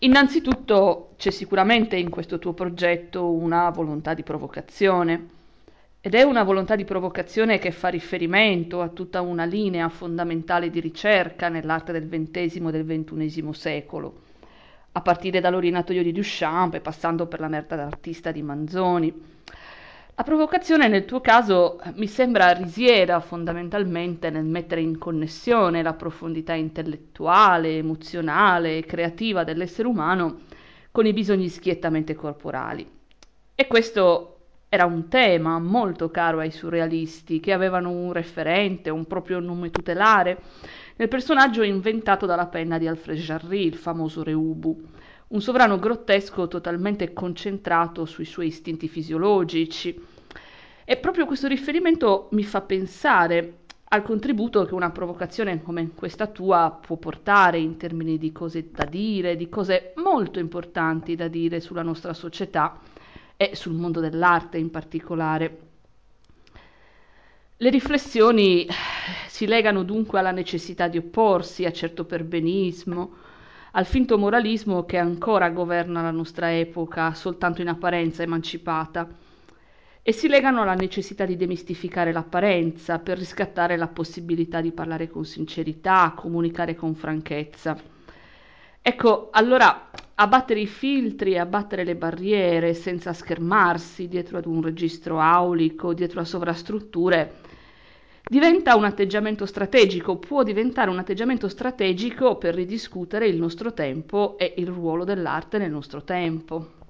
Innanzitutto c'è sicuramente in questo tuo progetto una volontà di provocazione, ed è una volontà di provocazione che fa riferimento a tutta una linea fondamentale di ricerca nell'arte del XX e del XXI secolo, a partire dall'Ordinatoio di Duchamp e passando per la merda d'artista di Manzoni. La provocazione nel tuo caso mi sembra risieda fondamentalmente nel mettere in connessione la profondità intellettuale, emozionale e creativa dell'essere umano con i bisogni schiettamente corporali. E questo era un tema molto caro ai surrealisti, che avevano un referente, un proprio nome tutelare, nel personaggio inventato dalla penna di Alfred Jarry, il famoso Re Ubu, un sovrano grottesco totalmente concentrato sui suoi istinti fisiologici. E proprio questo riferimento mi fa pensare al contributo che una provocazione come questa tua può portare in termini di cose da dire, di cose molto importanti da dire sulla nostra società e sul mondo dell'arte in particolare. Le riflessioni si legano dunque alla necessità di opporsi a certo perbenismo, al finto moralismo che ancora governa la nostra epoca, soltanto in apparenza emancipata, e si legano alla necessità di demistificare l'apparenza per riscattare la possibilità di parlare con sincerità, comunicare con franchezza. Ecco, allora abbattere i filtri, abbattere le barriere senza schermarsi dietro ad un registro aulico, dietro a sovrastrutture, diventa un atteggiamento strategico, può diventare un atteggiamento strategico per ridiscutere il nostro tempo e il ruolo dell'arte nel nostro tempo.